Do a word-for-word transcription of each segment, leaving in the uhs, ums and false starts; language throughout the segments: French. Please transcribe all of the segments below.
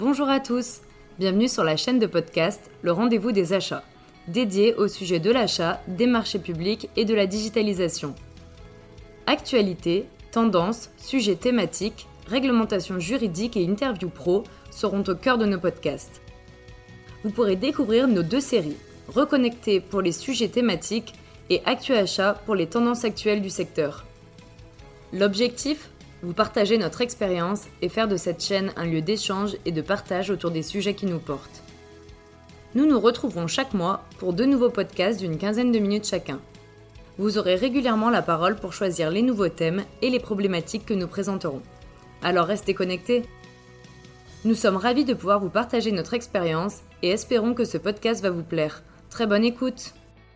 Bonjour à tous, bienvenue sur la chaîne de podcast Le Rendez-vous des achats, dédiée au sujet de l'achat, des marchés publics et de la digitalisation. Actualités, tendances, sujets thématiques, réglementations juridiques et interviews pro seront au cœur de nos podcasts. Vous pourrez découvrir nos deux séries, Reconnecter pour les sujets thématiques et Actu Achat pour les tendances actuelles du secteur. L'objectif ? Vous partager notre expérience et faire de cette chaîne un lieu d'échange et de partage autour des sujets qui nous portent. Nous nous retrouverons chaque mois pour deux nouveaux podcasts d'une quinzaine de minutes chacun. Vous aurez régulièrement la parole pour choisir les nouveaux thèmes et les problématiques que nous présenterons. Alors restez connectés. Nous sommes ravis de pouvoir vous partager notre expérience et espérons que ce podcast va vous plaire. Très bonne écoute!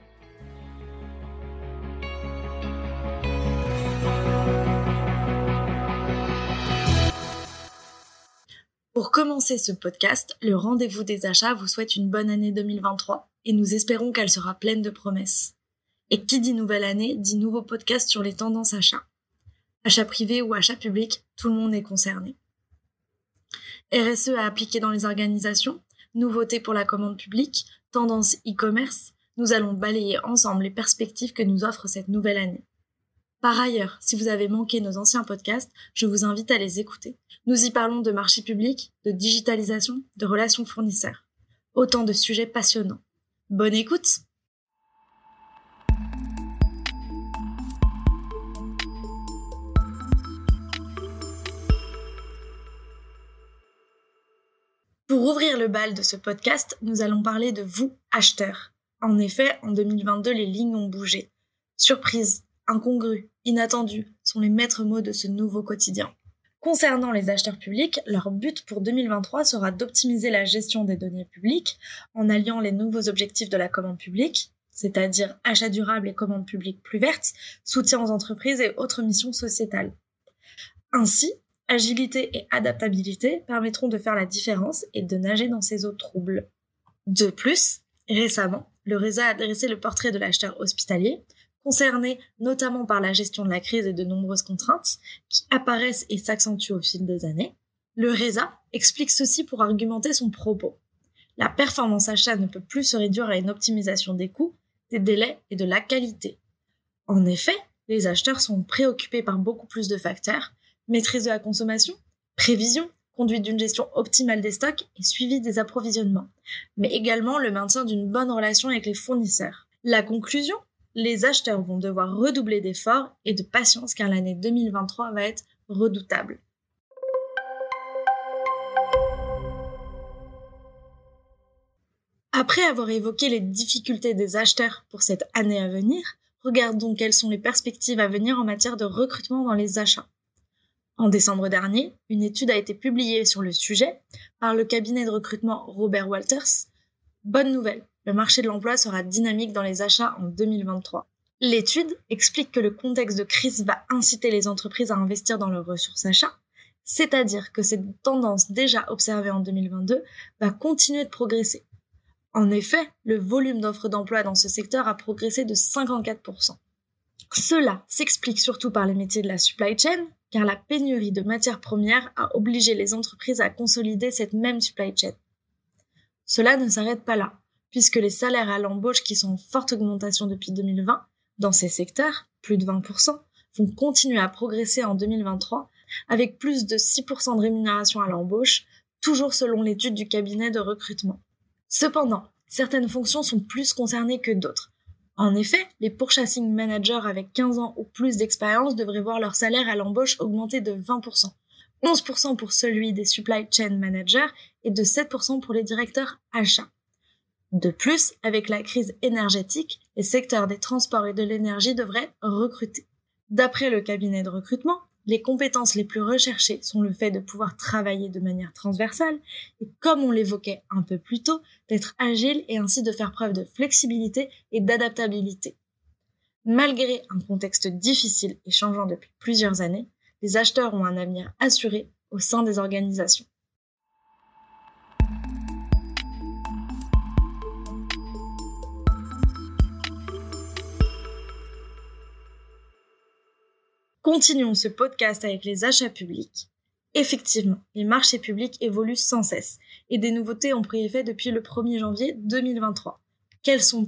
Pour commencer ce podcast, le Rendez-vous des achats vous souhaite une bonne année deux mille vingt-trois et nous espérons qu'elle sera pleine de promesses. Et qui dit nouvelle année, dit nouveau podcast sur les tendances achats. Achat privé ou achat public, tout le monde est concerné. R S E à appliquer dans les organisations, nouveautés pour la commande publique, tendances e-commerce, nous allons balayer ensemble les perspectives que nous offre cette nouvelle année. Par ailleurs, si vous avez manqué nos anciens podcasts, je vous invite à les écouter. Nous y parlons de marché public, de digitalisation, de relations fournisseurs. Autant de sujets passionnants. Bonne écoute! Pour ouvrir le bal de ce podcast, nous allons parler de vous, acheteurs. En effet, en deux mille vingt-deux, les lignes ont bougé. Surprise, incongru, inattendu sont les maîtres mots de ce nouveau quotidien. Concernant les acheteurs publics, leur but pour deux mille vingt-trois sera d'optimiser la gestion des données publiques en alliant les nouveaux objectifs de la commande publique, c'est-à-dire achat durable et commande publique plus verte, soutien aux entreprises et autres missions sociétales. Ainsi, agilité et adaptabilité permettront de faire la différence et de nager dans ces eaux troubles. De plus, récemment, le R E S A a dressé le portrait de l'acheteur hospitalier, concerné notamment par la gestion de la crise et de nombreuses contraintes qui apparaissent et s'accentuent au fil des années. Le R E S A explique ceci pour argumenter son propos. La performance achat ne peut plus se réduire à une optimisation des coûts, des délais et de la qualité. En effet, les acheteurs sont préoccupés par beaucoup plus de facteurs, maîtrise de la consommation, prévision, conduite d'une gestion optimale des stocks et suivi des approvisionnements, mais également le maintien d'une bonne relation avec les fournisseurs. La conclusion ? Les acheteurs vont devoir redoubler d'efforts et de patience car l'année deux mille vingt-trois va être redoutable. Après avoir évoqué les difficultés des acheteurs pour cette année à venir, regardons quelles sont les perspectives à venir en matière de recrutement dans les achats. En décembre dernier, une étude a été publiée sur le sujet par le cabinet de recrutement Robert Walters. Bonne nouvelle! Le marché de l'emploi sera dynamique dans les achats en deux mille vingt-trois. L'étude explique que le contexte de crise va inciter les entreprises à investir dans leurs ressources achats, c'est-à-dire que cette tendance déjà observée en deux mille vingt-deux va continuer de progresser. En effet, le volume d'offres d'emploi dans ce secteur a progressé de cinquante-quatre pour cent. Cela s'explique surtout par les métiers de la supply chain, car la pénurie de matières premières a obligé les entreprises à consolider cette même supply chain. Cela ne s'arrête pas là, puisque les salaires à l'embauche qui sont en forte augmentation depuis deux mille vingt, dans ces secteurs, plus de vingt pour cent, vont continuer à progresser en deux mille vingt-trois, avec plus de six pour cent de rémunération à l'embauche, toujours selon l'étude du cabinet de recrutement. Cependant, certaines fonctions sont plus concernées que d'autres. En effet, les purchasing managers avec quinze ans ou plus d'expérience devraient voir leur salaire à l'embauche augmenter de vingt pour cent, onze pour cent pour celui des supply chain managers et de sept pour cent pour les directeurs achats. De plus, avec la crise énergétique, les secteurs des transports et de l'énergie devraient recruter. D'après le cabinet de recrutement, les compétences les plus recherchées sont le fait de pouvoir travailler de manière transversale et, comme on l'évoquait un peu plus tôt, d'être agile et ainsi de faire preuve de flexibilité et d'adaptabilité. Malgré un contexte difficile et changeant depuis plusieurs années, les acheteurs ont un avenir assuré au sein des organisations. Continuons ce podcast avec les achats publics. Effectivement, les marchés publics évoluent sans cesse et des nouveautés ont pris effet depuis le premier janvier deux mille vingt-trois. Quelles sont-elles ?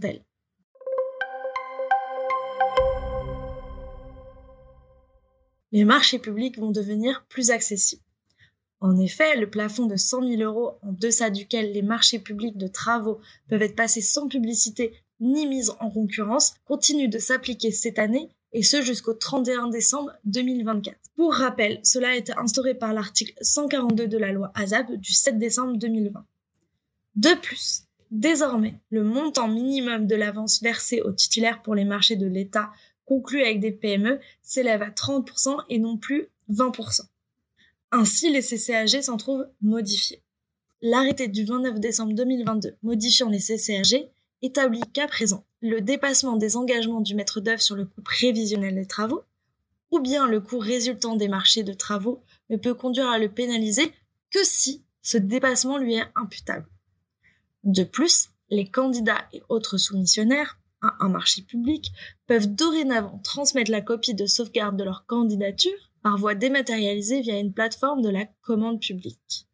Les marchés publics vont devenir plus accessibles. En effet, le plafond de cent mille euros en deçà duquel les marchés publics de travaux peuvent être passés sans publicité ni mise en concurrence continue de s'appliquer cette année et ce jusqu'au trente et un décembre deux mille vingt-quatre. Pour rappel, cela a été instauré par l'article cent quarante-deux de la loi ASAP du sept décembre deux mille vingt. De plus, désormais, le montant minimum de l'avance versée aux titulaires pour les marchés de l'État conclus avec des P M E s'élève à trente pour cent et non plus vingt pour cent. Ainsi, les C C A G s'en trouvent modifiés. L'arrêté du vingt-neuf décembre deux mille vingt-deux modifiant les C C A G établit qu'à présent, le dépassement des engagements du maître d'œuvre sur le coût prévisionnel des travaux, ou bien le coût résultant des marchés de travaux ne peut conduire à le pénaliser que si ce dépassement lui est imputable. De plus, les candidats et autres soumissionnaires à un marché public peuvent dorénavant transmettre la copie de sauvegarde de leur candidature par voie dématérialisée via une plateforme de la commande publique.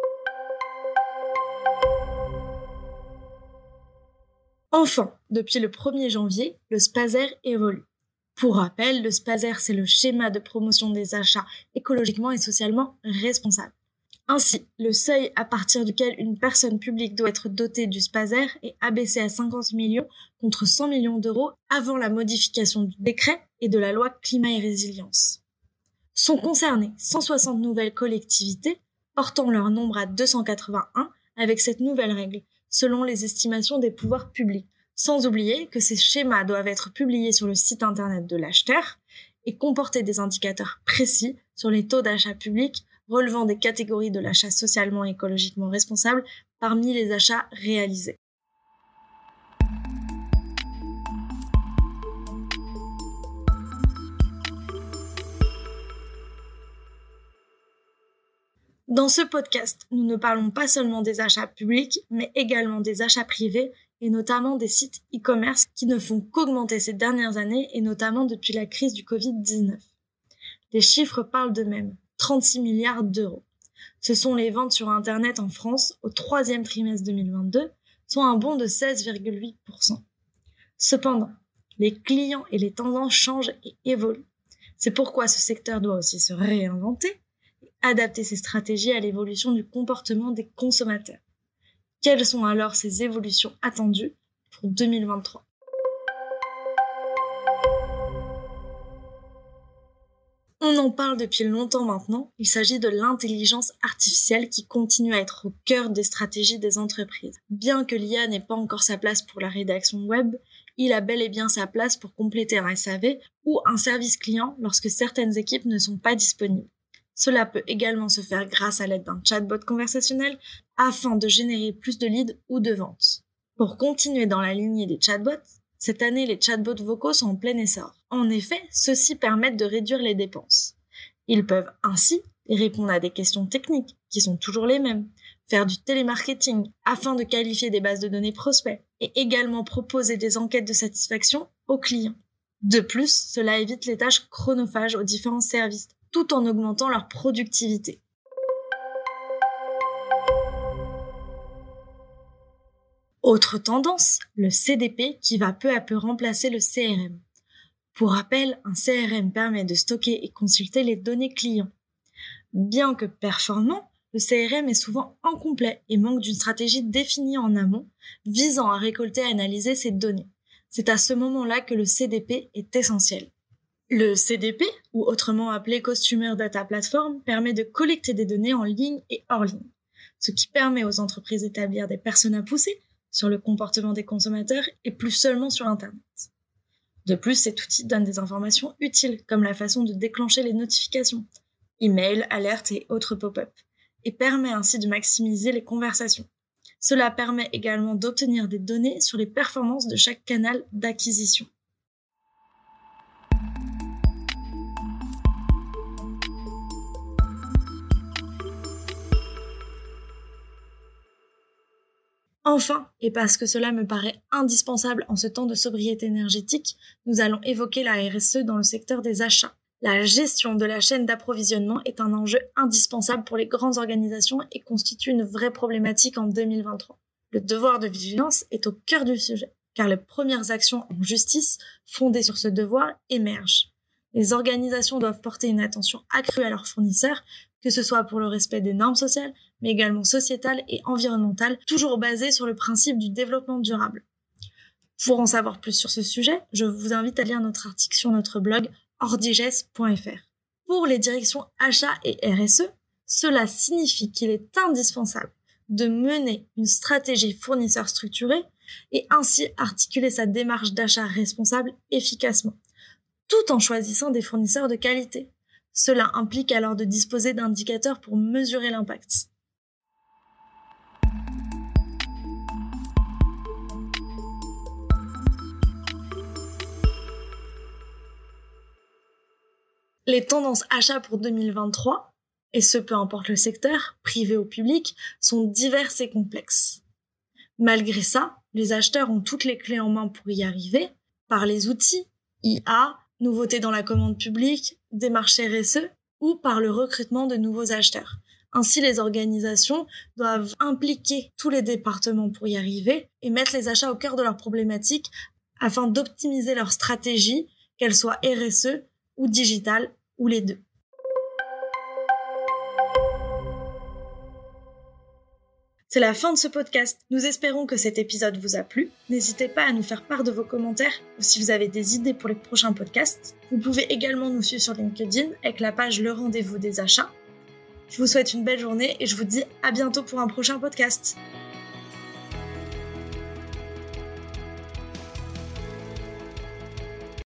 Enfin, depuis le premier janvier, le SPASER évolue. Pour rappel, le SPASER, c'est le schéma de promotion des achats écologiquement et socialement responsables. Ainsi, le seuil à partir duquel une personne publique doit être dotée du SPASER est abaissé à cinquante millions contre cent millions d'euros avant la modification du décret et de la loi climat et résilience. Sont concernées cent soixante nouvelles collectivités, portant leur nombre à deux cent quatre-vingt-un avec cette nouvelle règle, selon les estimations des pouvoirs publics. Sans oublier que ces schémas doivent être publiés sur le site internet de l'acheteur et comporter des indicateurs précis sur les taux d'achat public relevant des catégories de l'achat socialement et écologiquement responsable parmi les achats réalisés. Dans ce podcast, nous ne parlons pas seulement des achats publics, mais également des achats privés et notamment des sites e-commerce qui ne font qu'augmenter ces dernières années et notamment depuis la crise du covid dix-neuf. Les chiffres parlent d'eux-mêmes, trente-six milliards d'euros. Ce sont les ventes sur Internet en France au troisième trimestre deux mille vingt-deux, soit un bond de seize virgule huit pour cent. Cependant, les clients et les tendances changent et évoluent. C'est pourquoi ce secteur doit aussi se réinventer et adapter ses stratégies à l'évolution du comportement des consommateurs. Quelles sont alors ces évolutions attendues pour deux mille vingt-trois ? On en parle depuis longtemps maintenant, il s'agit de l'intelligence artificielle qui continue à être au cœur des stratégies des entreprises. Bien que l'I A n'ait pas encore sa place pour la rédaction web, il a bel et bien sa place pour compléter un S A V ou un service client lorsque certaines équipes ne sont pas disponibles. Cela peut également se faire grâce à l'aide d'un chatbot conversationnel afin de générer plus de leads ou de ventes. Pour continuer dans la lignée des chatbots, cette année, les chatbots vocaux sont en plein essor. En effet, ceux-ci permettent de réduire les dépenses. Ils peuvent ainsi répondre à des questions techniques, qui sont toujours les mêmes, faire du télémarketing afin de qualifier des bases de données prospects, et également proposer des enquêtes de satisfaction aux clients. De plus, cela évite les tâches chronophages aux différents services, tout en augmentant leur productivité. Autre tendance, le C D P qui va peu à peu remplacer le C R M. Pour rappel, un C R M permet de stocker et consulter les données clients. Bien que performant, le C R M est souvent incomplet et manque d'une stratégie définie en amont, visant à récolter et analyser ces données. C'est à ce moment-là que le C D P est essentiel. Le C D P, ou autrement appelé Customer Data Platform, permet de collecter des données en ligne et hors ligne, ce qui permet aux entreprises d'établir des personas poussées sur le comportement des consommateurs et plus seulement sur Internet. De plus, cet outil donne des informations utiles, comme la façon de déclencher les notifications, email, alertes et autres pop-up, et permet ainsi de maximiser les conversations. Cela permet également d'obtenir des données sur les performances de chaque canal d'acquisition. Enfin, et parce que cela me paraît indispensable en ce temps de sobriété énergétique, nous allons évoquer la R S E dans le secteur des achats. La gestion de la chaîne d'approvisionnement est un enjeu indispensable pour les grandes organisations et constitue une vraie problématique en deux mille vingt-trois. Le devoir de vigilance est au cœur du sujet, car les premières actions en justice fondées sur ce devoir émergent. Les organisations doivent porter une attention accrue à leurs fournisseurs, que ce soit pour le respect des normes sociales, mais également sociétales et environnementales, toujours basées sur le principe du développement durable. Pour en savoir plus sur ce sujet, je vous invite à lire notre article sur notre blog ordiges point f r. Pour les directions achats et R S E, cela signifie qu'il est indispensable de mener une stratégie fournisseur structurée et ainsi articuler sa démarche d'achat responsable efficacement, tout en choisissant des fournisseurs de qualité. Cela implique alors de disposer d'indicateurs pour mesurer l'impact. Les tendances achats pour deux mille vingt-trois, et ce peu importe le secteur, privé ou public, sont diverses et complexes. Malgré ça, les acheteurs ont toutes les clés en main pour y arriver, par les outils, I A, nouveautés dans la commande publique, démarches R S E, ou par le recrutement de nouveaux acheteurs. Ainsi, les organisations doivent impliquer tous les départements pour y arriver et mettre les achats au cœur de leurs problématiques afin d'optimiser leur stratégie, qu'elle soit R S E ou digitale, ou les deux. C'est la fin de ce podcast. Nous espérons que cet épisode vous a plu. N'hésitez pas à nous faire part de vos commentaires ou si vous avez des idées pour les prochains podcasts. Vous pouvez également nous suivre sur LinkedIn avec la page Le Rendez-vous des Achats. Je vous souhaite une belle journée et je vous dis à bientôt pour un prochain podcast.